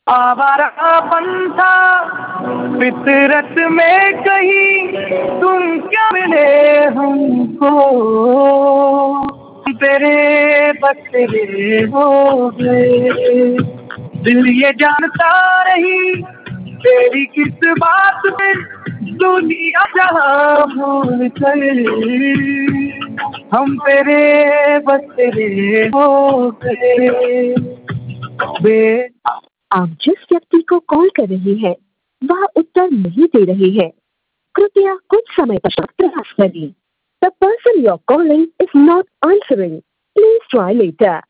आवारापन था फितरत में कहीं, तुम क्या मिले हमको, तेरे बस तेरे हो गए। दिल ये जानता नहीं तेरी किस बात पे दुनिया जहां भूल गए, हम तेरे बस तेरे हो गए। बे आप जिस व्यक्ति को कॉल कर रही हैं वह उत्तर नहीं दे रही है। कृपया कुछ समय पश्चात प्रयास करें। The person you're calling is not answering. Please try later.